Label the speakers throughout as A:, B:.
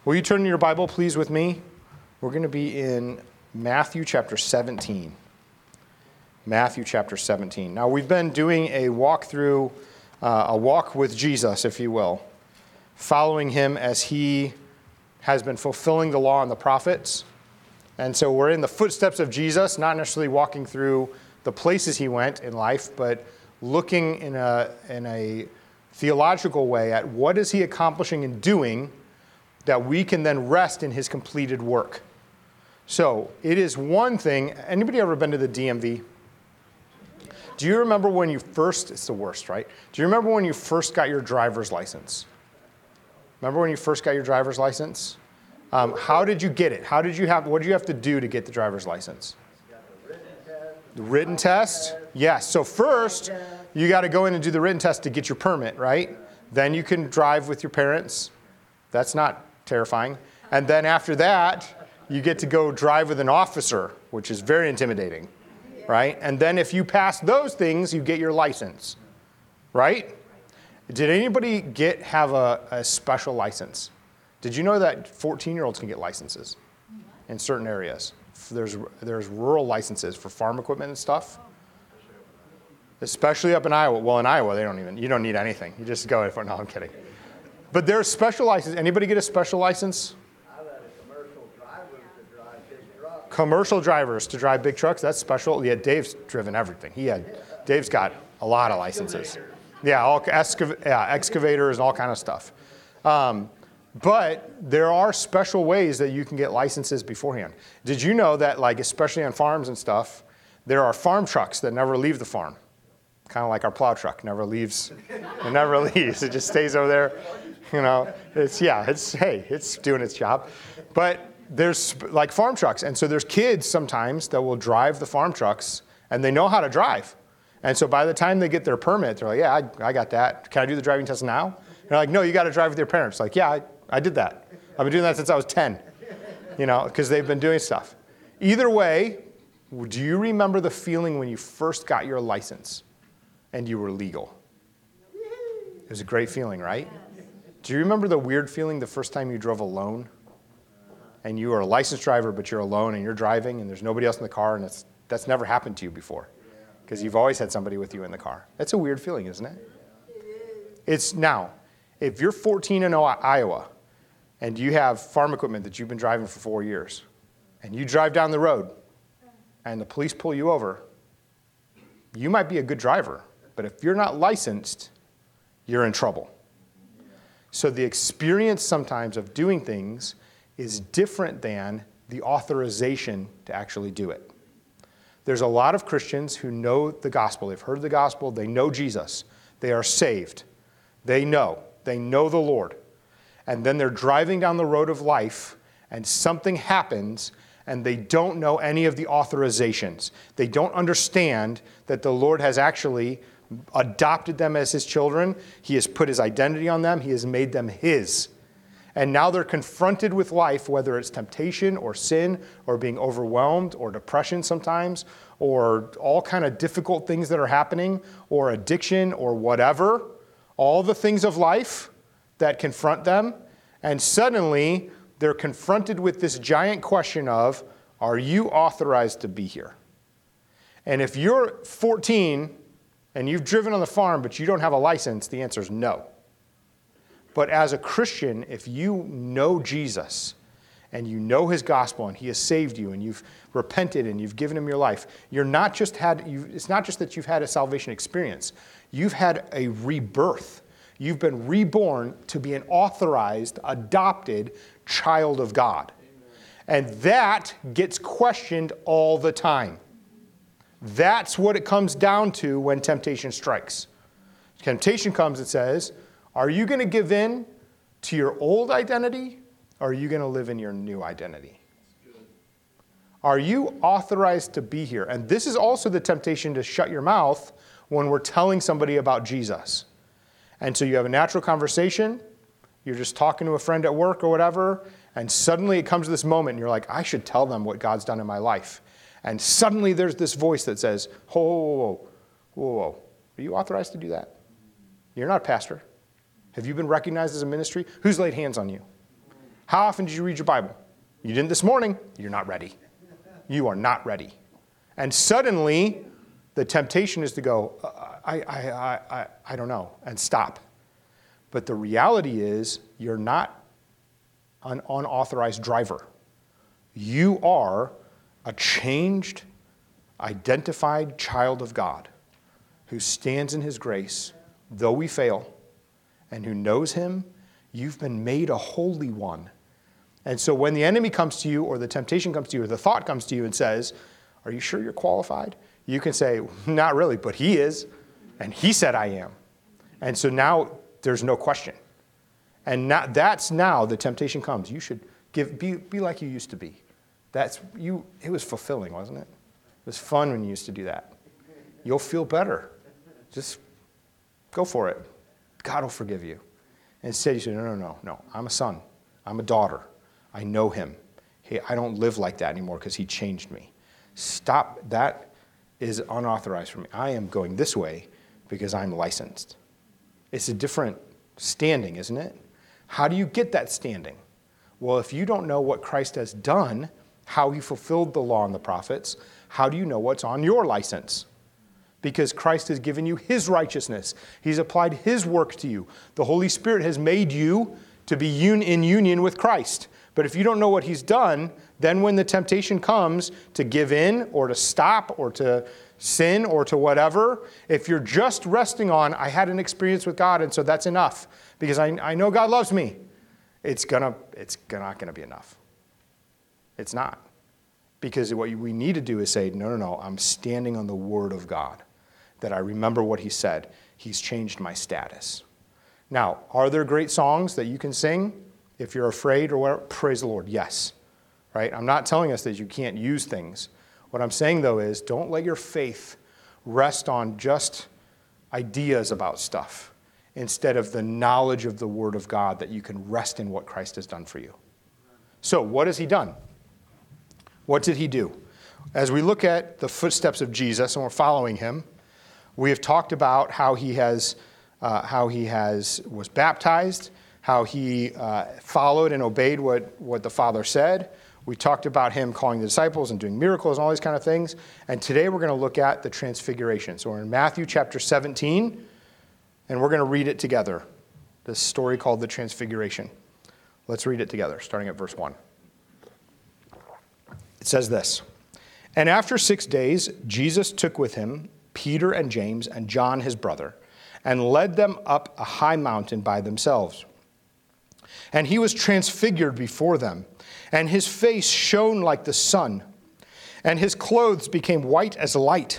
A: Will you turn to your Bible, please, with me? We're going to be in Matthew chapter 17. Matthew chapter 17. Now, we've been doing a walk with Jesus, if you will, following him as he has been fulfilling the law and the prophets. And so we're in the footsteps of Jesus, not necessarily walking through the places he went in life, but looking in a theological way at what is he accomplishing and doing that we can then rest in his completed work. So it is one thing. Anybody ever been to the DMV? Do you remember when you first, it's the worst, right? Do you remember when you first got your driver's license? Remember when you first got your driver's license? How did you get it? What did you have to do to get the driver's license? The written test? Yes. So first, you got to go in and do the written test to get your permit, right? Then you can drive with your parents. That's not terrifying. And then after that, you get to go drive with an officer, which is very intimidating, right? And then if you pass those things, you get your license, right? Did anybody have a special license? Did you know that 14-year-olds can get licenses in certain areas? There's rural licenses for farm equipment and stuff, especially up in Iowa. Well, in Iowa, you don't need anything. You just go for, no, I'm kidding. But there's special license. Anybody get a special license?
B: I've had commercial drivers to drive big trucks.
A: Commercial drivers to drive big trucks, that's special. Yeah, Dave's driven everything. Dave's got a lot of licenses. Yeah, excavators and all kind of stuff. But there are special ways that you can get licenses beforehand. Did you know that, like, especially on farms and stuff, there are farm trucks that never leave the farm? Kind of like our plow truck, never leaves. It never leaves. It just stays over there. You know, it's doing its job. But there's like farm trucks. And so there's kids sometimes that will drive the farm trucks, and they know how to drive. And so by the time they get their permit, they're like, yeah, I got that. Can I do the driving test now? And they're like, no, you got to drive with your parents. Like, yeah, I did that. I've been doing that since I was 10, because they've been doing stuff. Either way, do you remember the feeling when you first got your license and you were legal? It was a great feeling, right? Do you remember the weird feeling the first time you drove alone? And you are a licensed driver, but you're alone and you're driving and there's nobody else in the car, and that's never happened to you before because you've always had somebody with you in the car. That's a weird feeling, isn't it? It's now, if you're 14 in Iowa and you have farm equipment that you've been driving for 4 years and you drive down the road and the police pull you over, you might be a good driver, but if you're not licensed, you're in trouble. So the experience sometimes of doing things is different than the authorization to actually do it. There's a lot of Christians who know the gospel. They've heard the gospel. They know Jesus. They are saved. They know the Lord. And then they're driving down the road of life and something happens and they don't know any of the authorizations. They don't understand that the Lord has actually adopted them as his children. He has put his identity on them. He has made them his. And now they're confronted with life, whether it's temptation or sin or being overwhelmed or depression sometimes or all kind of difficult things that are happening or addiction or whatever, all the things of life that confront them. And suddenly they're confronted with this giant question of, are you authorized to be here? And if you're 14 and you've driven on the farm, but you don't have a license, the answer is no. But as a Christian, if you know Jesus and you know his gospel and he has saved you and you've repented and you've given him your life, it's not just that you've had a salvation experience. You've had a rebirth. You've been reborn to be an authorized, adopted child of God. And that gets questioned all the time. That's what it comes down to when temptation strikes. Temptation comes and says, are you going to give in to your old identity, or are you going to live in your new identity? Are you authorized to be here? And this is also the temptation to shut your mouth when we're telling somebody about Jesus. And so you have a natural conversation, you're just talking to a friend at work or whatever, and suddenly it comes to this moment and you're like, I should tell them what God's done in my life. And suddenly there's this voice that says, whoa. Are you authorized to do that? You're not a pastor. Have you been recognized as a ministry? Who's laid hands on you? How often did you read your Bible? You didn't this morning. You're not ready. You are not ready. And suddenly, the temptation is to go, I don't know, and stop. But the reality is, you're not an unauthorized driver. You are a changed, identified child of God who stands in his grace, though we fail, and who knows him. You've been made a holy one. And so when the enemy comes to you, or the temptation comes to you, or the thought comes to you and says, are you sure you're qualified? You can say, not really, but he is. And he said I am. And so now there's no question. And that's now the temptation comes. You should be like you used to be. It was fulfilling, wasn't it? It was fun when you used to do that. You'll feel better. Just go for it. God will forgive you. Instead, you say, no. I'm a son. I'm a daughter. I know him. Hey, I don't live like that anymore because he changed me. Stop. That is unauthorized for me. I am going this way because I'm licensed. It's a different standing, isn't it? How do you get that standing? Well, if you don't know what Christ has done, how he fulfilled the law and the prophets, how do you know what's on your license? Because Christ has given you his righteousness. He's applied his work to you. The Holy Spirit has made you to be in union with Christ. But if you don't know what he's done, then when the temptation comes to give in or to stop or to sin or to whatever, if you're just resting on, I had an experience with God and so that's enough because I know God loves me, it's not going to be enough. It's not. Because what we need to do is say, no, I'm standing on the word of God, that I remember what he said. He's changed my status. Now, are there great songs that you can sing if you're afraid or whatever? Praise the Lord, yes. Right? I'm not telling us that you can't use things. What I'm saying, though, is don't let your faith rest on just ideas about stuff instead of the knowledge of the Word of God that you can rest in what Christ has done for you. So, what has he done? What did he do? As we look at the footsteps of Jesus and we're following him, we have talked about how he was baptized, how he followed and obeyed what the Father said. We talked about him calling the disciples and doing miracles and all these kind of things. And today we're going to look at the transfiguration. So we're in Matthew chapter 17, and we're going to read it together. This story called the transfiguration. Let's read it together, starting at verse 1. It says this, "And after 6 days, Jesus took with him Peter and James and John his brother, and led them up a high mountain by themselves. And he was transfigured before them, and his face shone like the sun, and his clothes became white as light.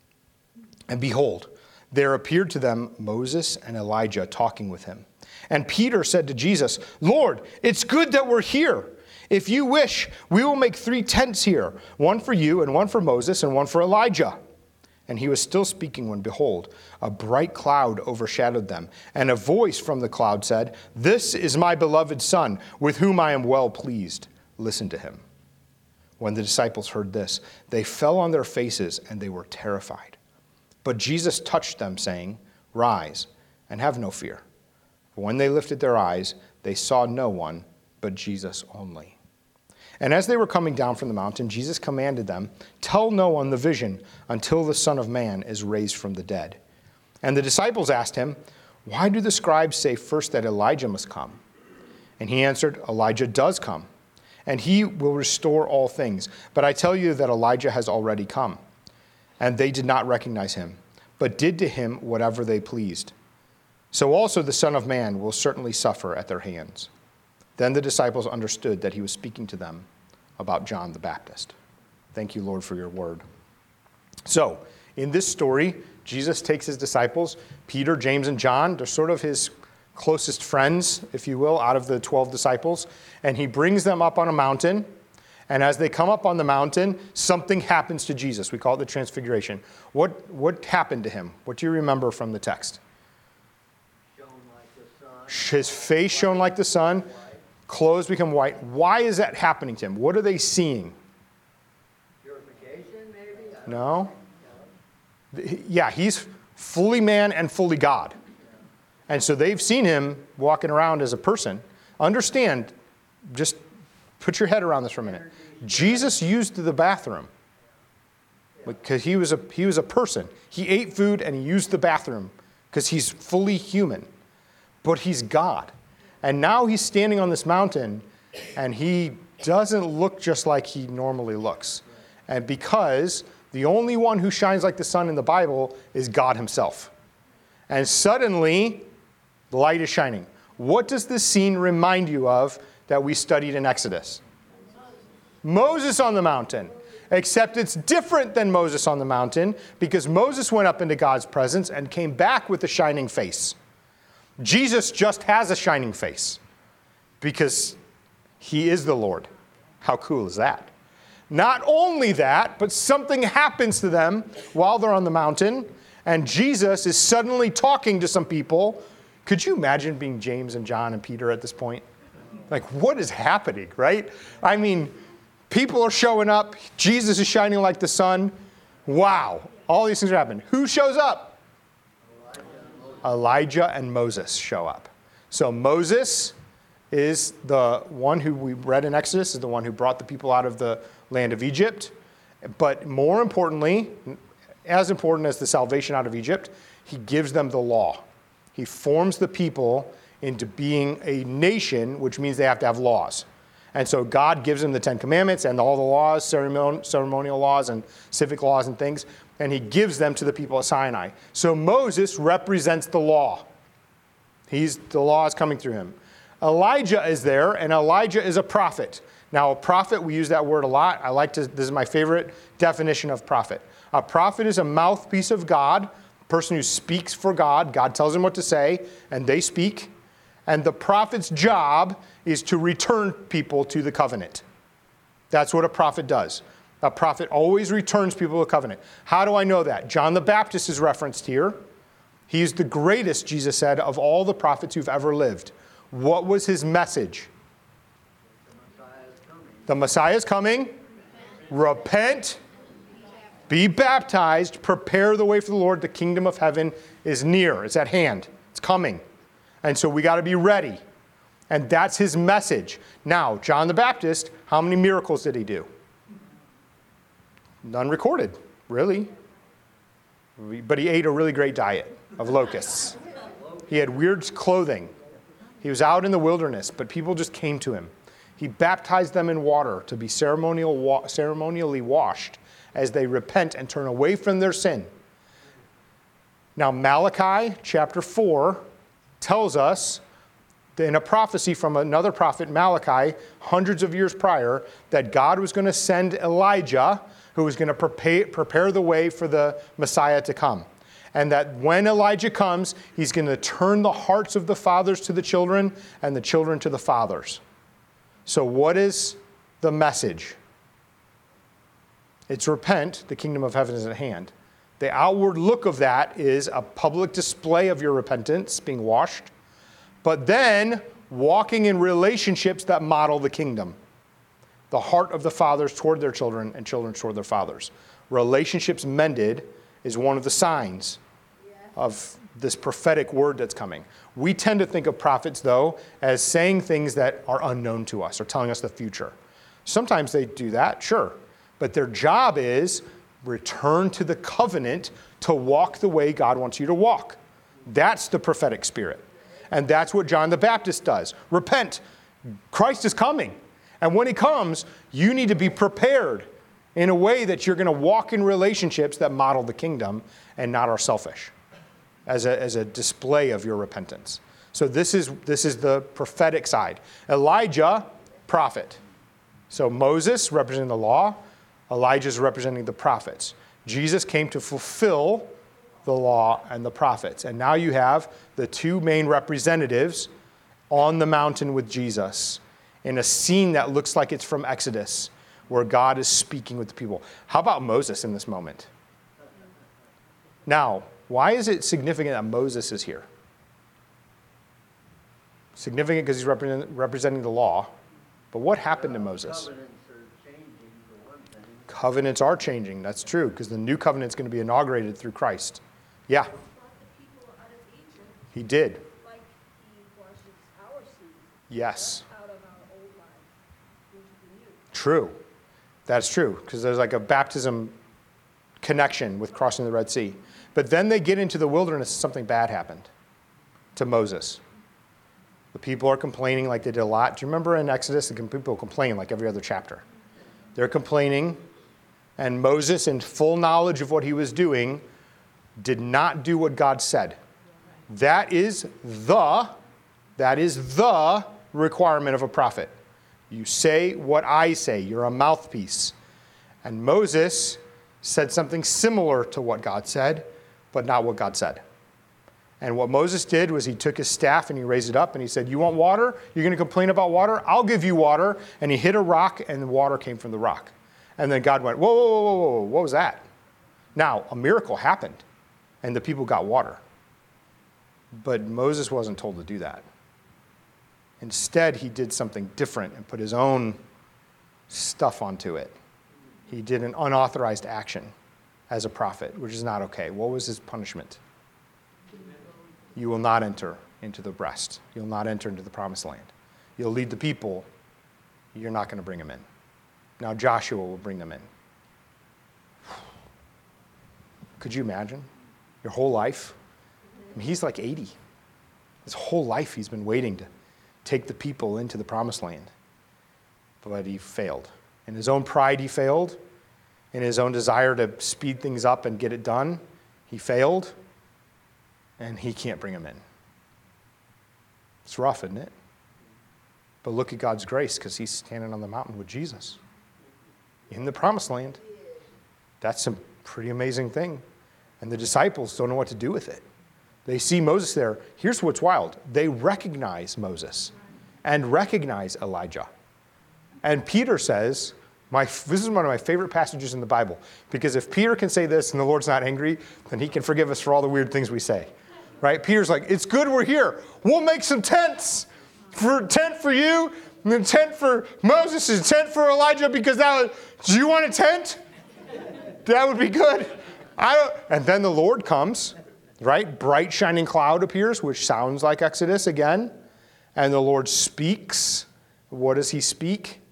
A: And behold, there appeared to them Moses and Elijah talking with him. And Peter said to Jesus, 'Lord, it's good that we're here. If you wish, we will make 3 tents here, one for you and one for Moses and one for Elijah.' And he was still speaking when, behold, a bright cloud overshadowed them. And a voice from the cloud said, 'This is my beloved Son, with whom I am well pleased. Listen to him.' When the disciples heard this, they fell on their faces and they were terrified. But Jesus touched them, saying, 'Rise and have no fear.' For when they lifted their eyes, they saw no one but Jesus only. And as they were coming down from the mountain, Jesus commanded them, 'Tell no one the vision until the Son of Man is raised from the dead.' And the disciples asked him, 'Why do the scribes say first that Elijah must come?' And he answered, 'Elijah does come, and he will restore all things. But I tell you that Elijah has already come.' And they did not recognize him, but did to him whatever they pleased. So also the Son of Man will certainly suffer at their hands." Then the disciples understood that he was speaking to them about John the Baptist. Thank you, Lord, for your word. So, in this story, Jesus takes his disciples, Peter, James, and John. They're sort of his closest friends, if you will, out of the 12 disciples. And he brings them up on a mountain. And as they come up on the mountain, something happens to Jesus. We call it the transfiguration. What happened to him? What do you remember from the text?
B: Shone like the sun.
A: His face shone like the sun. Clothes become white. Why is that happening to him? What are they seeing?
B: Purification, maybe?
A: No? Yeah, he's fully man and fully God. And so they've seen him walking around as a person. Understand, just put your head around this for a minute. Jesus used the bathroom because he was a person. He ate food and he used the bathroom because he's fully human. But he's God. And now he's standing on this mountain and he doesn't look just like he normally looks. And because the only one who shines like the sun in the Bible is God himself. And suddenly, the light is shining. What does this scene remind you of that we studied in Exodus? Moses on the mountain. Except it's different than Moses on the mountain because Moses went up into God's presence and came back with a shining face. Jesus just has a shining face because he is the Lord. How cool is that? Not only that, but something happens to them while they're on the mountain, and Jesus is suddenly talking to some people. Could you imagine being James and John and Peter at this point? Like, what is happening, right? I mean, people are showing up. Jesus is shining like the sun. Wow. All these things are happening. Who shows up? Elijah and Moses show up. So Moses is the one who we read in Exodus, is the one who brought the people out of the land of Egypt. But more importantly, as important as the salvation out of Egypt, he gives them the law. He forms the people into being a nation, which means they have to have laws. And so God gives them the Ten Commandments and all the laws, ceremonial laws and civic laws and things, and he gives them to the people at Sinai. So Moses represents the law. The law is coming through him. Elijah is there, and Elijah is a prophet. Now, a prophet, we use that word a lot. This is my favorite definition of prophet. A prophet is a mouthpiece of God, a person who speaks for God. God tells them what to say, and they speak. And the prophet's job is to return people to the covenant. That's what a prophet does. A prophet always returns people to the covenant. How do I know that? John the Baptist is referenced here. He's the greatest, Jesus said, of all the prophets who've ever lived. What was his message? The Messiah is coming. Repent. Be baptized. Prepare the way for the Lord. The kingdom of heaven is near. It's at hand. It's coming. And so we got to be ready. And that's his message. Now, John the Baptist, how many miracles did he do? None recorded, really. But he ate a really great diet of locusts. He had weird clothing. He was out in the wilderness, but people just came to him. He baptized them in water to be ceremonially washed as they repent and turn away from their sin. Now, Malachi chapter 4 tells us in a prophecy from another prophet, Malachi, hundreds of years prior, that God was going to send Elijah, who was going to prepare the way for the Messiah to come. And that when Elijah comes, he's going to turn the hearts of the fathers to the children and the children to the fathers. So what is the message? It's repent, the kingdom of heaven is at hand. The outward look of that is a public display of your repentance, being washed, but then walking in relationships that model the kingdom. The heart of the fathers toward their children and children toward their fathers. Relationships mended is one of the signs of this prophetic word that's coming. We tend to think of prophets, though, as saying things that are unknown to us or telling us the future. Sometimes they do that, sure. But their job is return to the covenant to walk the way God wants you to walk. That's the prophetic spirit. And that's what John the Baptist does. Repent. Christ is coming. And when he comes, you need to be prepared in a way that you're going to walk in relationships that model the kingdom and not are selfish as a display of your repentance. So this is the prophetic side. Elijah, prophet. So Moses representing the law. Elijah is representing the prophets. Jesus came to fulfill the law and the prophets. And now you have the two main representatives on the mountain with Jesus in a scene that looks like it's from Exodus, where God is speaking with the people. How about Moses in this moment? Now, why is it significant that Moses is here? Significant because he's representing the law. But what happened to Moses? Covenants are changing. That's true, because the new covenant is going to be inaugurated through Christ. Yeah. He did. Yes. True. That's true, because there's like a baptism connection with crossing the Red Sea. But then they get into the wilderness, something bad happened to Moses. The people are complaining like they did a lot. Do you remember in Exodus, the people complain like every other chapter? They're complaining, and Moses, in full knowledge of what he was doing, did not do what God said. That is the requirement of a prophet. You say what I say. You're a mouthpiece. And Moses said something similar to what God said, but not what God said. And what Moses did was he took his staff and he raised it up and he said, you want water? You're going to complain about water? I'll give you water. And he hit a rock and the water came from the rock. And then God went, whoa, whoa, whoa, whoa, what was that? Now, a miracle happened and the people got water. But Moses wasn't told to do that. Instead, he did something different and put his own stuff onto it. He did an unauthorized action as a prophet, which is not okay. What was his punishment? You will not enter into the rest. You'll not enter into the promised land. You'll lead the people. You're not going to bring them in. Now Joshua will bring them in. Could you imagine? Your whole life? I mean, he's like 80. His whole life he's been waiting to take the people into the promised land. But he failed. In his own pride, he failed. In his own desire to speed things up and get it done, he failed. And he can't bring them in. It's rough, isn't it? But look at God's grace, because he's standing on the mountain with Jesus in the promised land. That's a pretty amazing thing. And the disciples don't know what to do with it. They see Moses there. Here's what's wild. They recognize Moses and recognize Elijah. And Peter says, this is one of my favorite passages in the Bible, because if Peter can say this and the Lord's not angry, then he can forgive us for all the weird things we say. Right? Peter's like, it's good we're here. We'll make some tents. Tent for you, and a tent for Moses, and a tent for Elijah, because do you want a tent? That would be good. And then the Lord comes, right? Bright shining cloud appears, which sounds like Exodus again. And the Lord speaks. What does he speak?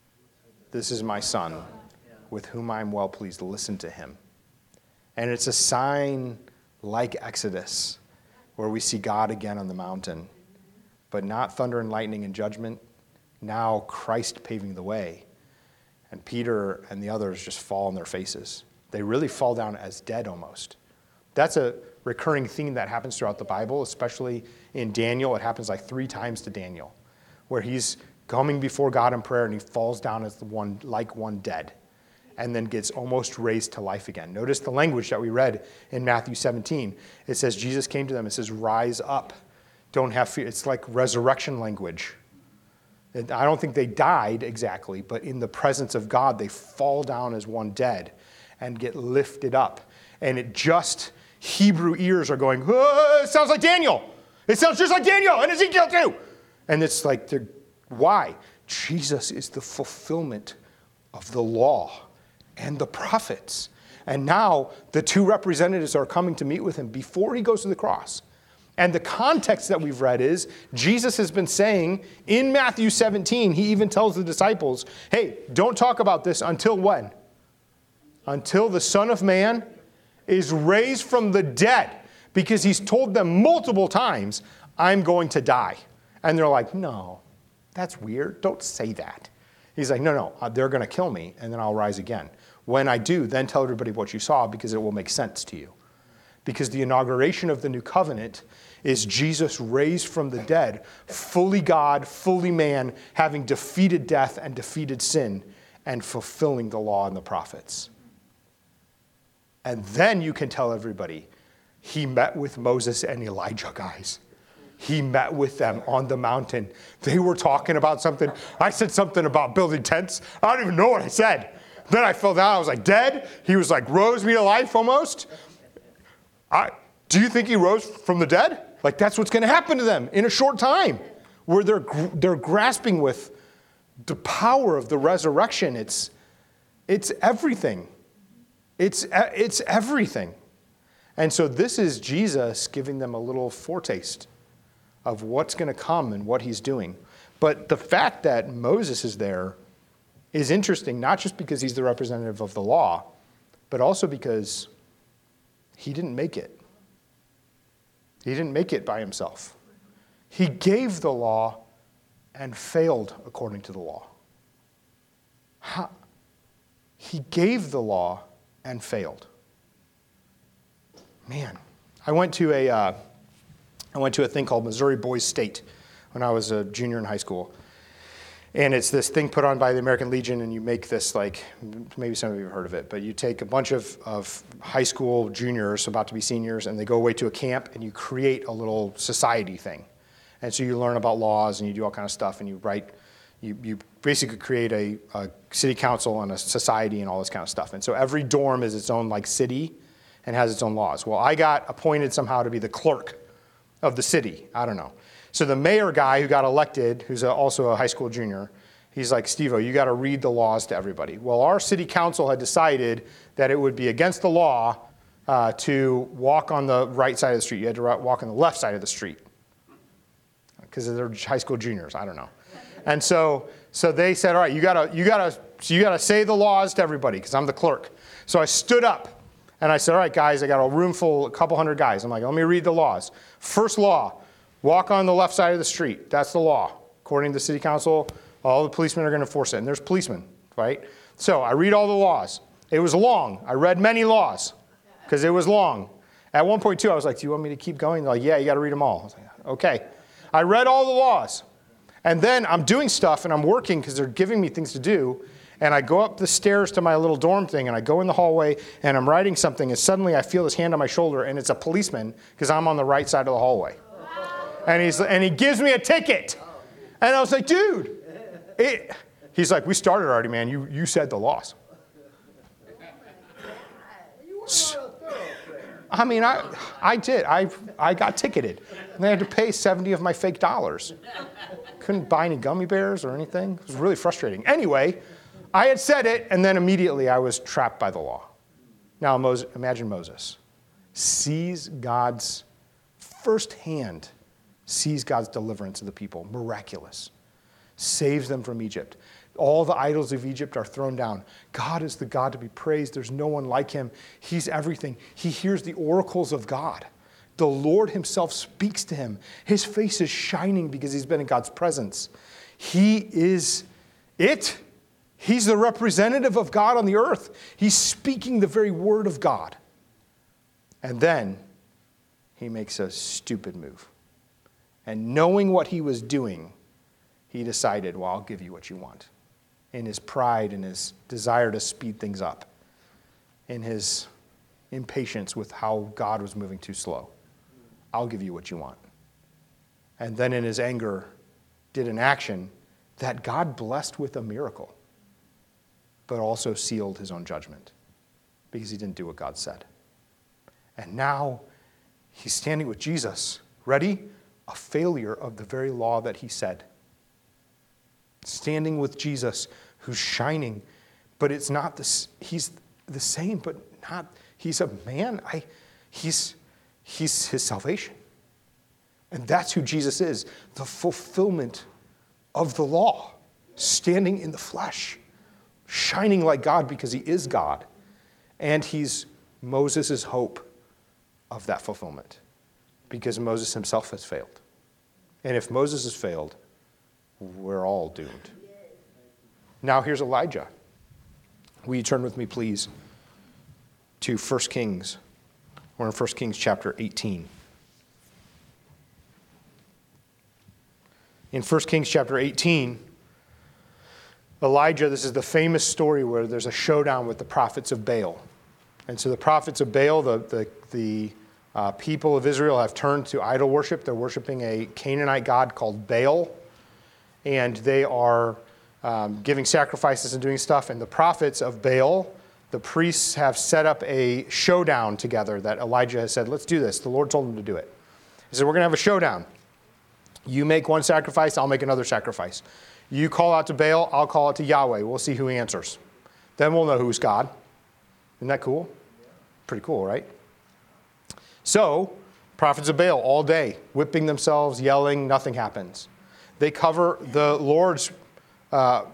A: This is my son, with whom I am well pleased. Listen to him. And it's a sign like Exodus, where we see God again on the mountain, but not thunder and lightning and judgment. Now Christ paving the way. And Peter and the others just fall on their faces. They really fall down as dead almost. That's a recurring theme that happens throughout the Bible, especially in Daniel. It happens like 3 times to Daniel, where he's coming before God in prayer and he falls down as one dead, and then gets almost raised to life again. Notice the language that we read in Matthew 17. It says, Jesus came to them. It says, rise up. Don't have fear. It's like resurrection language. I don't think they died exactly, but in the presence of God, they fall down as one dead and get lifted up. And Hebrew ears are going, oh, it sounds like Daniel. It sounds just like Daniel and Ezekiel too. And it's like, why? Jesus is the fulfillment of the law and the prophets. And now the 2 representatives are coming to meet with him before he goes to the cross. And the context that we've read is Jesus has been saying in Matthew 17, he even tells the disciples, hey, don't talk about this until when? Until the Son of Man is raised from the dead. Because he's told them multiple times, I'm going to die. And they're like, no, that's weird. Don't say that. He's like, no, they're going to kill me, and then I'll rise again. When I do, then tell everybody what you saw, because it will make sense to you. Because the inauguration of the new covenant is Jesus raised from the dead, fully God, fully man, having defeated death and defeated sin, and fulfilling the law and the prophets. And then you can tell everybody, he met with Moses and Elijah, guys. He met with them on the mountain. They were talking about something. I said something about building tents. I don't even know what I said. Then I fell down. I was like dead. He was like rose me to life almost. Do you think he rose from the dead? Like that's what's going to happen to them in a short time, where they're grasping with the power of the resurrection. It's everything. It's everything. And so this is Jesus giving them a little foretaste of what's going to come and what he's doing. But the fact that Moses is there is interesting, not just because he's the representative of the law, but also because he didn't make it. He didn't make it by himself. He gave the law and failed according to the law. He gave the law and failed. Man, I went to a thing called Missouri Boys State when I was a junior in high school. And it's this thing put on by the American Legion, and you make this, like, maybe some of you have heard of it, but you take a bunch of high school juniors about to be seniors, and they go away to a camp, and you create a little society thing. And so you learn about laws, and you do all kind of stuff, and you write, you basically create a city council and a society and all this kind of stuff. And so every dorm is its own, like, city and has its own laws. Well, I got appointed somehow to be the clerk of the city. I don't know. So the mayor guy who got elected, who's also a high school junior, he's like, Steve-O, you got to read the laws to everybody. Well, our city council had decided that it would be against the law to walk on the right side of the street. You had to walk on the left side of the street because they're high school juniors. I don't know. And so they said, all right, you got to say the laws to everybody because I'm the clerk. So I stood up and I said, all right, guys, I got a room full, a couple hundred guys. I'm like, let me read the laws. First law. Walk on the left side of the street. That's the law. According to the city council, all the policemen are going to enforce it. And there's policemen, right? So I read all the laws. It was long. I read many laws because it was long. At one point, too, I was like, do you want me to keep going? They're like, yeah, you got to read them all. I was like, okay. I read all the laws. And then I'm doing stuff and I'm working because they're giving me things to do. And I go up the stairs to my little dorm thing and I go in the hallway and I'm writing something. And suddenly I feel this hand on my shoulder and it's a policeman because I'm on the right side of the hallway. And he gives me a ticket. And I was like, dude. He's like, we started already, man. You said the laws. I mean, I did. I got ticketed. And they had to pay 70 of my fake dollars. Couldn't buy any gummy bears or anything. It was really frustrating. Anyway, I had said it, and then immediately I was trapped by the law. Now, imagine Moses sees God's firsthand deliverance of the people, miraculous, saves them from Egypt. All the idols of Egypt are thrown down. God is the God to be praised. There's no one like him. He's everything. He hears the oracles of God. The Lord himself speaks to him. His face is shining because he's been in God's presence. He is it. He's the representative of God on the earth. He's speaking the very word of God. And then he makes a stupid move. And knowing what he was doing, he decided, well, I'll give you what you want. In his pride and his desire to speed things up. In his impatience with how God was moving too slow. I'll give you what you want. And then in his anger, did an action that God blessed with a miracle, but also sealed his own judgment because he didn't do what God said. And now he's standing with Jesus, ready? A failure of the very law that he said. Standing with Jesus, who's shining, but it's not this. He's the same, but not. He's a man. He's his salvation, and that's who Jesus is. The fulfillment of the law, standing in the flesh, shining like God because he is God, and he's Moses' hope of that fulfillment. Because Moses himself has failed. And if Moses has failed, we're all doomed. Now here's Elijah. Will you turn with me, please, to 1 Kings. We're in 1 Kings chapter 18. In 1 Kings chapter 18, Elijah, this is the famous story where there's a showdown with the prophets of Baal. And so the prophets of Baal, the people of Israel have turned to idol worship. They're worshiping a Canaanite god called Baal. And they are giving sacrifices and doing stuff. And the prophets of Baal, the priests, have set up a showdown together that Elijah has said, let's do this. The Lord told them to do it. He said, we're going to have a showdown. You make one sacrifice, I'll make another sacrifice. You call out to Baal, I'll call out to Yahweh. We'll see who answers. Then we'll know who's God. Isn't that cool? Pretty cool, right? So, prophets of Baal all day, whipping themselves, yelling, nothing happens. They cover the Lord's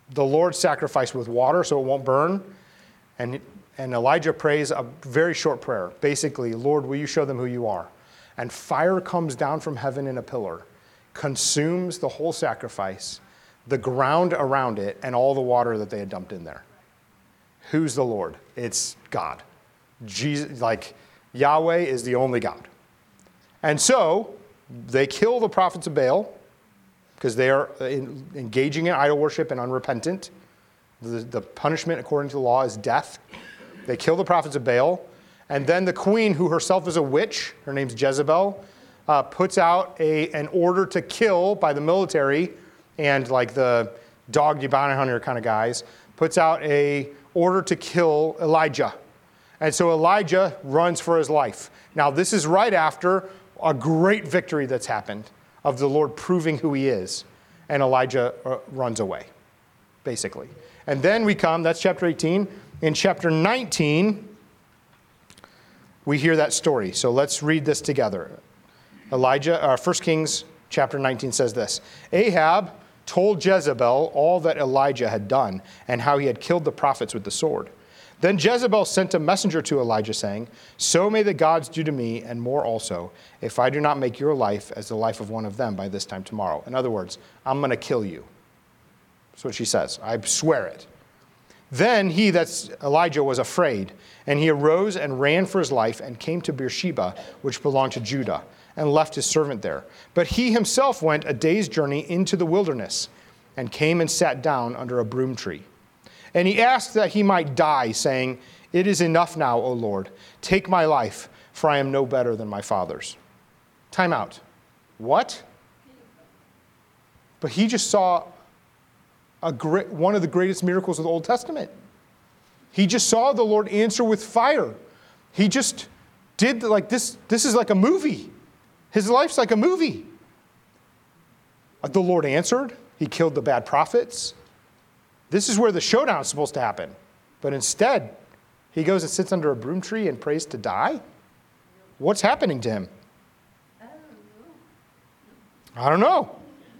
A: the Lord sacrifice with water so it won't burn. And Elijah prays a very short prayer. Basically, Lord, will you show them who you are? And fire comes down from heaven in a pillar, consumes the whole sacrifice, the ground around it, and all the water that they had dumped in there. Who's the Lord? It's God. Jesus, like Yahweh is the only God. And so they kill the prophets of Baal because they are engaging in idol worship and unrepentant. The punishment according to the law is death. They kill the prophets of Baal. And then the queen, who herself is a witch, her name's Jezebel, puts out an order to kill by the military and like the dog bounty hunter kind of guys, puts out a order to kill Elijah. And so Elijah runs for his life. Now, this is right after a great victory that's happened of the Lord proving who he is. And Elijah runs away, basically. And then we come, that's chapter 18. In chapter 19, we hear that story. So let's read this together. 1 Kings chapter 19 says this. Ahab told Jezebel all that Elijah had done and how he had killed the prophets with the sword. Then Jezebel sent a messenger to Elijah saying, so may the gods do to me and more also, if I do not make your life as the life of one of them by this time tomorrow. In other words, I'm going to kill you. That's what she says. I swear it. Then that's Elijah, was afraid, and he arose and ran for his life and came to Beersheba, which belonged to Judah, and left his servant there. But he himself went a day's journey into the wilderness and came and sat down under a broom tree. And he asked that he might die, saying, it is enough now, O Lord. Take my life, for I am no better than my fathers. Time out. What? But he just saw one of the greatest miracles of the Old Testament. He just saw the Lord answer with fire. He just did like this. This is like a movie. His life's like a movie. The Lord answered. He killed the bad prophets. This is where the showdown is supposed to happen. But instead, he goes and sits under a broom tree and prays to die? What's happening to him? I don't know.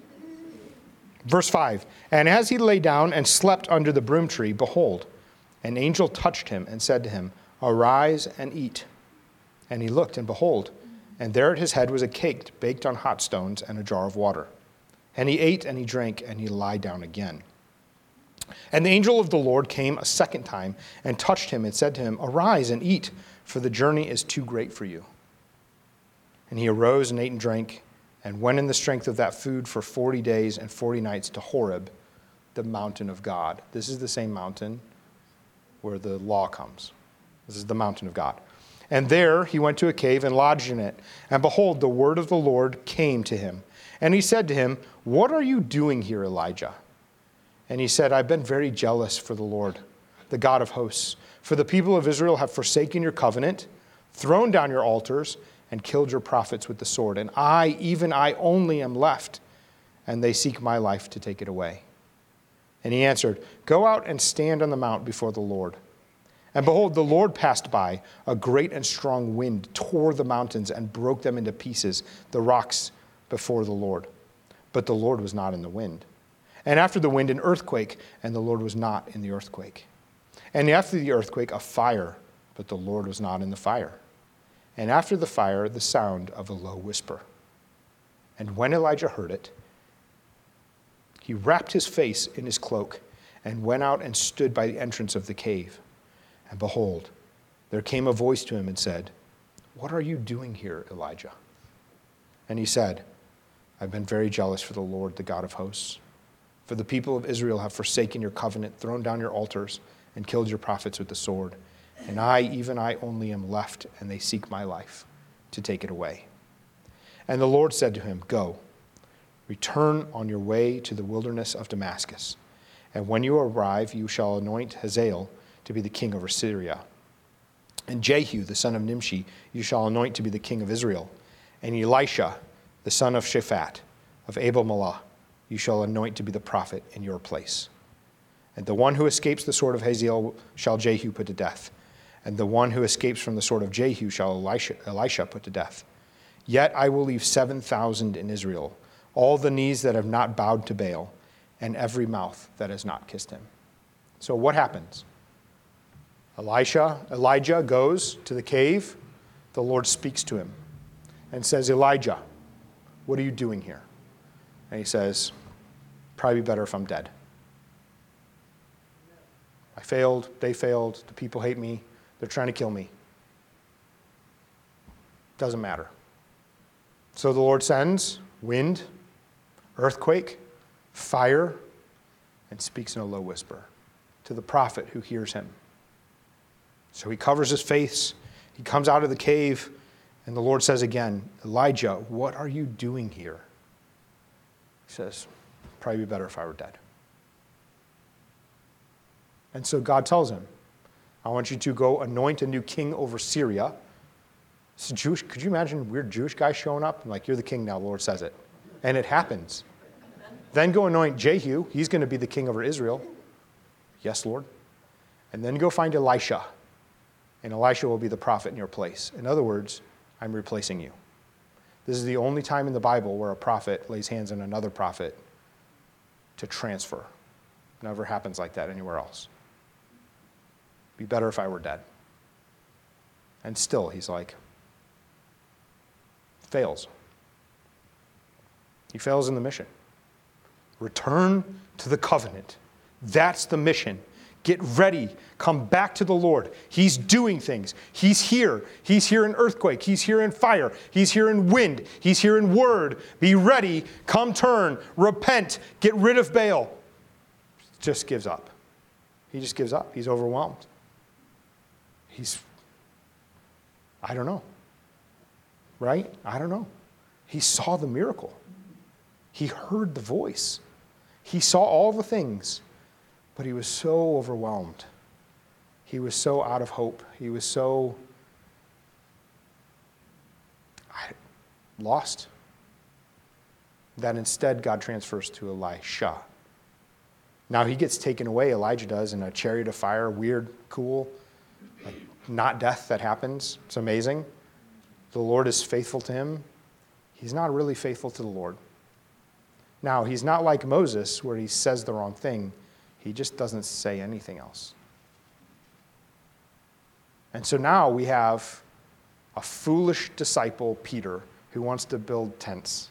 A: Verse 5, and as he lay down and slept under the broom tree, behold, an angel touched him and said to him, arise and eat. And he looked, and behold, and there at his head was a cake baked on hot stones and a jar of water. And he ate and he drank, and he lay down again. And the angel of the Lord came a second time and touched him and said to him, arise and eat, for the journey is too great for you. And he arose and ate and drank, and went in the strength of that food for 40 days and 40 nights to Horeb, the mountain of God. This is the same mountain where the law comes. This is the mountain of God. And there he went to a cave and lodged in it. And behold, the word of the Lord came to him. And he said to him, what are you doing here, Elijah? And he said, I've been very jealous for the Lord, the God of hosts. For the people of Israel have forsaken your covenant, thrown down your altars, and killed your prophets with the sword. And I, even I only, am left, and they seek my life to take it away. And he answered, go out and stand on the mount before the Lord. And behold, the Lord passed by. A great and strong wind tore the mountains and broke them into pieces, the rocks before the Lord. But the Lord was not in the wind. And after the wind, an earthquake, and the Lord was not in the earthquake. And after the earthquake, a fire, but the Lord was not in the fire. And after the fire, the sound of a low whisper. And when Elijah heard it, he wrapped his face in his cloak and went out and stood by the entrance of the cave. And behold, there came a voice to him and said, what are you doing here, Elijah? And he said, I've been very jealous for the Lord, the God of hosts. For the people of Israel have forsaken your covenant, thrown down your altars, and killed your prophets with the sword. And I, even I only, am left, and they seek my life to take it away. And the Lord said to him, go, return on your way to the wilderness of Damascus. And when you arrive, you shall anoint Hazael to be the king over Syria. And Jehu, the son of Nimshi, you shall anoint to be the king of Israel. And Elisha, the son of Shaphat, of Abel-Melah, you shall anoint to be the prophet in your place. And the one who escapes the sword of Hazael shall Jehu put to death. And the one who escapes from the sword of Jehu shall Elisha put to death. Yet I will leave 7,000 in Israel, all the knees that have not bowed to Baal, and every mouth that has not kissed him. So what happens? Elijah goes to the cave. The Lord speaks to him and says, Elijah, what are you doing here? And he says, probably better if I'm dead. I failed, they failed, the people hate me, they're trying to kill me. Doesn't matter. So the Lord sends wind, earthquake, fire, and speaks in a low whisper to the prophet who hears him. So he covers his face, he comes out of the cave, and the Lord says again, Elijah, what are you doing here? He says, probably be better if I were dead. And so God tells him, I want you to go anoint a new king over Syria. It's Jewish. Could you imagine a weird Jewish guy showing up? And like, you're the king now, the Lord says it. And it happens. Then go anoint Jehu. He's going to be the king over Israel. Yes, Lord. And then go find Elisha. And Elisha will be the prophet in your place. In other words, I'm replacing you. This is the only time in the Bible where a prophet lays hands on another prophet to transfer. Never happens like that anywhere else. Be better if I were dead. And still, he's like, fails. He fails in the mission. Return to the covenant. That's the mission. Get ready. Come back to the Lord. He's doing things. He's here. He's here in earthquake. He's here in fire. He's here in wind. He's here in word. Be ready. Come turn. Repent. Get rid of Baal. Just gives up. He just gives up. He's overwhelmed. I don't know. Right? I don't know. He saw the miracle. He heard the voice. He saw all the things. But he was so overwhelmed. He was so out of hope. He was so lost that instead God transfers to Elisha. Now he gets taken away, Elijah does, in a chariot of fire, weird, cool, like not death that happens. It's amazing. The Lord is faithful to him. He's not really faithful to the Lord. Now, he's not like Moses where he says the wrong thing. He just doesn't say anything else. And so now we have a foolish disciple, Peter, who wants to build tents.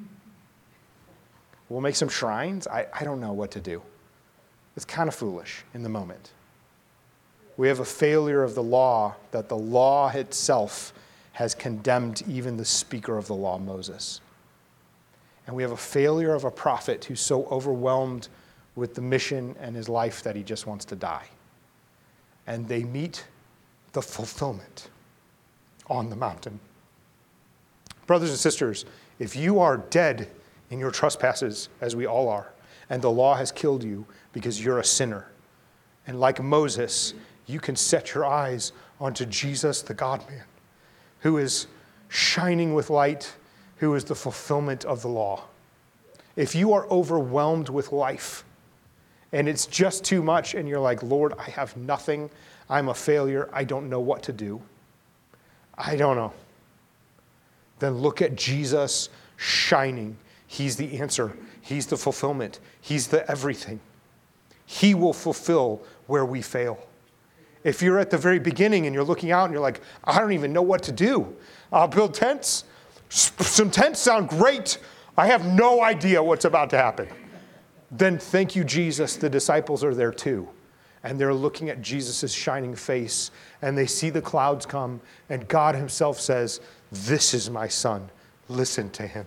A: We'll make some shrines. I don't know what to do. It's kind of foolish in the moment. We have a failure of the law that the law itself has condemned even the speaker of the law, Moses. And we have a failure of a prophet who's so overwhelmed with the mission and his life that he just wants to die. And they meet the fulfillment on the mountain. Brothers and sisters, if you are dead in your trespasses, as we all are, and the law has killed you because you're a sinner, and like Moses, you can set your eyes onto Jesus, the God-man, who is shining with light, who is the fulfillment of the law. If you are overwhelmed with life, and it's just too much, and you're like, Lord, I have nothing. I'm a failure. I don't know what to do. I don't know. Then look at Jesus shining. He's the answer. He's the fulfillment. He's the everything. He will fulfill where we fail. If you're at the very beginning and you're looking out and you're like, I don't even know what to do. I'll build tents. Some tents sound great. I have no idea what's about to happen. Then thank you, Jesus. The disciples are there too. And they're looking at Jesus' shining face, and they see the clouds come, and God himself says, this is my son. Listen to him.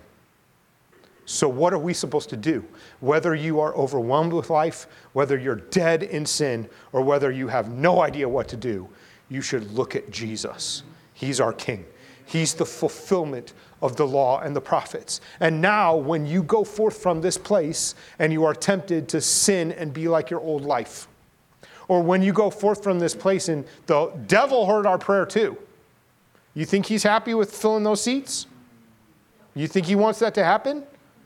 A: So what are we supposed to do? Whether you are overwhelmed with life, whether you're dead in sin, or whether you have no idea what to do, you should look at Jesus. He's our King. He's the fulfillment of the law and the prophets. And now when you go forth from this place and you are tempted to sin and be like your old life, or when you go forth from this place and the devil heard our prayer too, you think he's happy with filling those seats? You think he wants that to happen?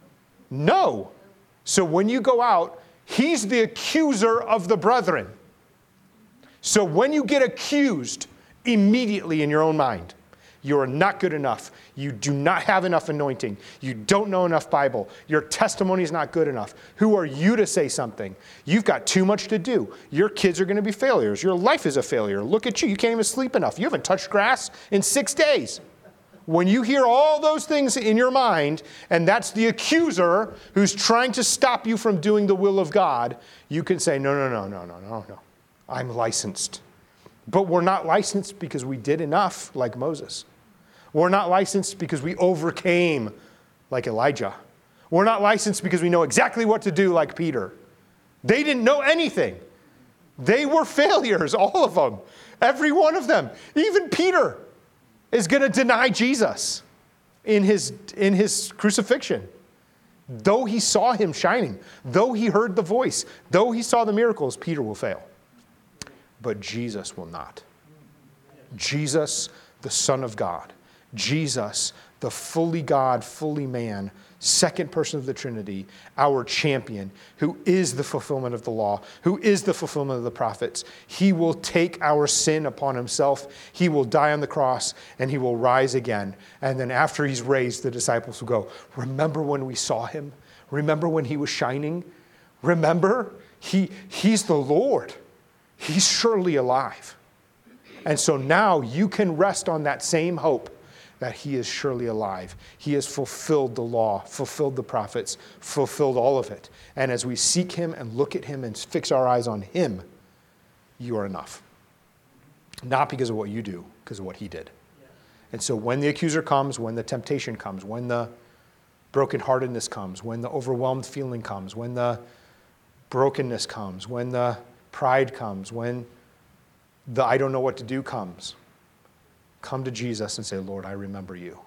A: No. So when you go out, he's the accuser of the brethren. So when you get accused immediately in your own mind, You are not good enough. You do not have enough anointing. You don't know enough Bible. Your testimony is not good enough. Who are you to say something? You've got too much to do. Your kids are going to be failures. Your life is a failure. Look at you. You can't even sleep enough. You haven't touched grass in 6 days. When you hear all those things in your mind, and that's the accuser who's trying to stop you from doing the will of God, you can say, no. I'm licensed. But we're not licensed because we did enough like Moses. We're not licensed because we overcame like Elijah. We're not licensed because we know exactly what to do like Peter. They didn't know anything. They were failures, all of them. Every one of them. Even Peter is going to deny Jesus in his crucifixion. Though he saw him shining, though he heard the voice, though he saw the miracles, Peter will fail. But Jesus will not. Jesus, the Son of God. Jesus, the fully God, fully man, second person of the Trinity, our champion, who is the fulfillment of the law, who is the fulfillment of the prophets. He will take our sin upon himself. He will die on the cross, and he will rise again. And then after he's raised, the disciples will go, remember when we saw him? Remember when he was shining? Remember? He's the Lord. He's surely alive. And so now you can rest on that same hope that he is surely alive. He has fulfilled the law, fulfilled the prophets, fulfilled all of it. And as we seek him and look at him and fix our eyes on him, you are enough. Not because of what you do, because of what he did. And so when the accuser comes, when the temptation comes, when the brokenheartedness comes, when the overwhelmed feeling comes, when the brokenness comes, when the pride comes, when the I don't know what to do comes, come to Jesus and say, Lord, I remember you.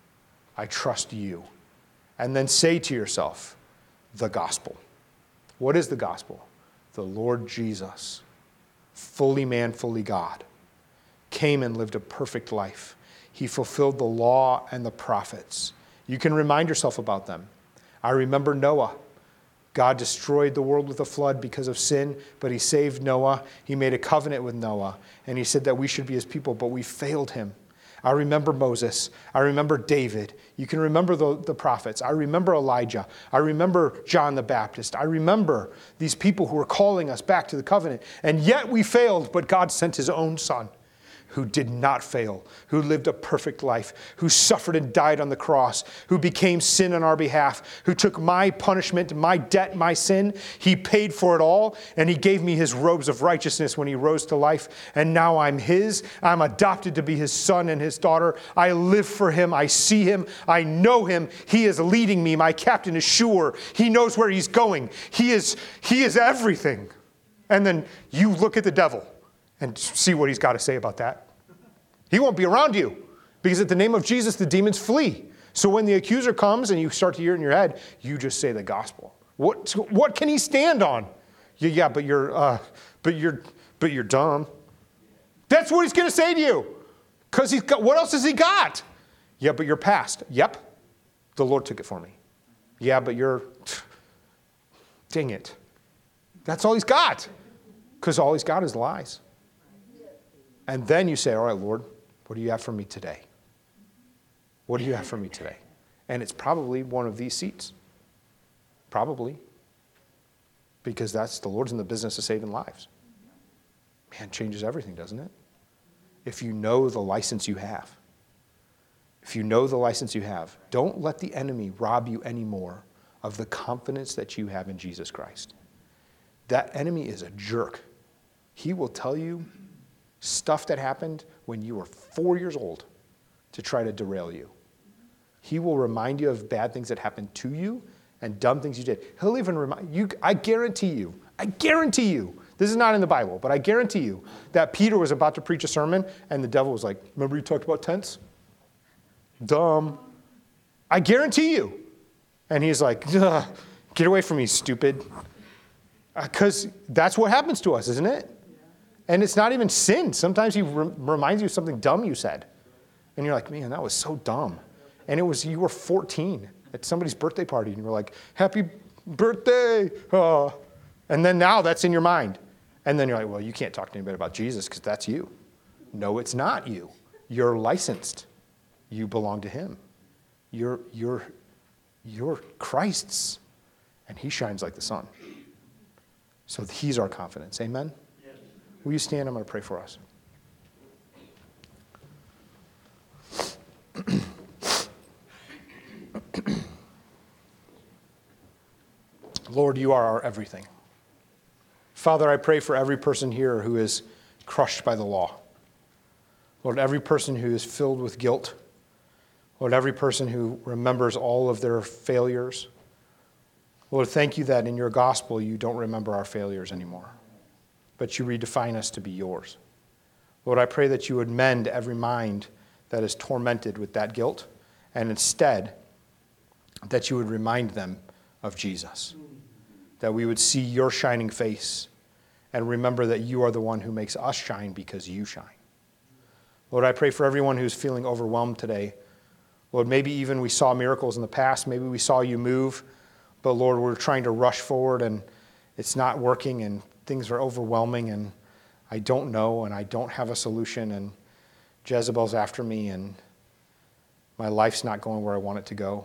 A: I trust you. And then say to yourself, the gospel. What is the gospel? The Lord Jesus, fully man, fully God, came and lived a perfect life. He fulfilled the law and the prophets. You can remind yourself about them. I remember Noah. God destroyed the world with a flood because of sin, but he saved Noah. He made a covenant with Noah, and he said that we should be his people, but we failed him. I remember Moses. I remember David. You can remember the prophets. I remember Elijah. I remember John the Baptist. I remember these people who were calling us back to the covenant, and yet we failed, but God sent his own son, who did not fail, who lived a perfect life, who suffered and died on the cross, who became sin on our behalf, who took my punishment, my debt, my sin. He paid for it all, and he gave me his robes of righteousness when he rose to life, and now I'm his. I'm adopted to be his son and his daughter. I live for him. I see him. I know him. He is leading me. My captain is sure. He knows where he's going. He is everything. And then you look at the devil and see what he's got to say about that. He won't be around you, because at the name of Jesus, the demons flee. So when the accuser comes and you start to hear it in your head, you just say the gospel. What can he stand on? Yeah, but you're dumb. That's what he's going to say to you. Because what else has he got? Yeah, but you're past. Yep. The Lord took it for me. Yeah, but dang it. That's all he's got. Because all he's got is lies. And then you say, all right, Lord, what do you have for me today? What do you have for me today? And it's probably one of these seats. Probably. Because the Lord's in the business of saving lives. Man, it changes everything, doesn't it? If you know the license you have. If you know the license you have, don't let the enemy rob you anymore of the confidence that you have in Jesus Christ. That enemy is a jerk. He will tell you stuff that happened when you were 4 years old to try to derail you. He will remind you of bad things that happened to you and dumb things you did. He'll even remind you, I guarantee you, this is not in the Bible, but I guarantee you that Peter was about to preach a sermon and the devil was like, remember you talked about tents? Dumb. I guarantee you. And he's like, get away from me, stupid. Because that's what happens to us, isn't it? And it's not even sin. Sometimes he reminds you of something dumb you said. And you're like, man, that was so dumb. And you were 14 at somebody's birthday party. And you were like, happy birthday. And then now that's in your mind. And then you're like, well, you can't talk to anybody about Jesus because that's you. No, it's not you. You're licensed. you belong to him. You're Christ's, and he shines like the sun. So he's our confidence. Amen? Yes. Will you stand? I'm going to pray for us. Lord, you are our everything. Father, I pray for every person here who is crushed by the law. Lord, every person who is filled with guilt. Lord, every person who remembers all of their failures. Lord, thank you that in your gospel you don't remember our failures anymore, but you redefine us to be yours. Lord, I pray that you would mend every mind that is tormented with that guilt, and instead that you would remind them of Jesus, that we would see your shining face and remember that you are the one who makes us shine because you shine. Lord, I pray for everyone who's feeling overwhelmed today. Lord, maybe even we saw miracles in the past. Maybe we saw you move, but Lord, we're trying to rush forward and it's not working and things are overwhelming and I don't know and I don't have a solution and Jezebel's after me and my life's not going where I want it to go.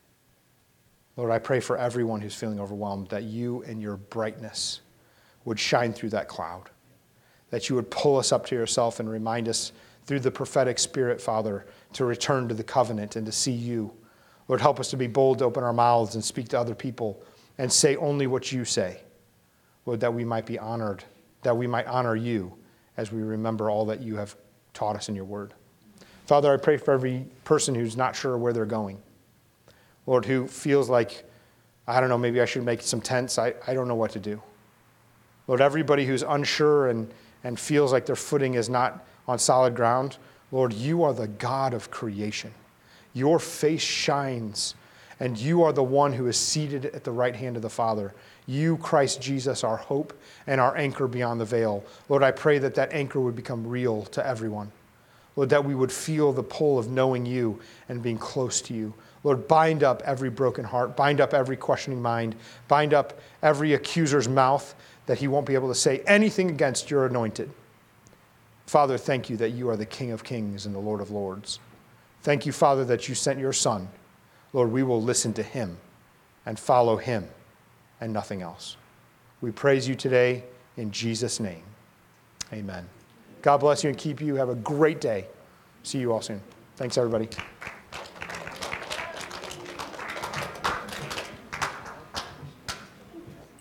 A: Lord, I pray for everyone who's feeling overwhelmed that you and your brightness would shine through that cloud, that you would pull us up to yourself and remind us through the prophetic spirit, Father, to return to the covenant and to see you. Lord, help us to be bold to open our mouths and speak to other people and say only what you say. Lord, that we might be honored, that we might honor you as we remember all that you have taught us in your word. Father, I pray for every person who's not sure where they're going. Lord, who feels like, I don't know, maybe I should make some tents. I don't know what to do. Lord, everybody who's unsure and feels like their footing is not on solid ground, Lord, you are the God of creation. Your face shines, and you are the one who is seated at the right hand of the Father. You, Christ Jesus, our hope and our anchor beyond the veil. Lord, I pray that that anchor would become real to everyone. Lord, that we would feel the pull of knowing you and being close to you. Lord, bind up every broken heart, bind up every questioning mind, bind up every accuser's mouth that he won't be able to say anything against your anointed. Father, thank you that you are the King of Kings and the Lord of Lords. Thank you, Father, that you sent your Son. Lord, we will listen to him and follow him and nothing else. We praise you today in Jesus' name. Amen. God bless you and keep you. Have a great day. See you all soon. Thanks, everybody.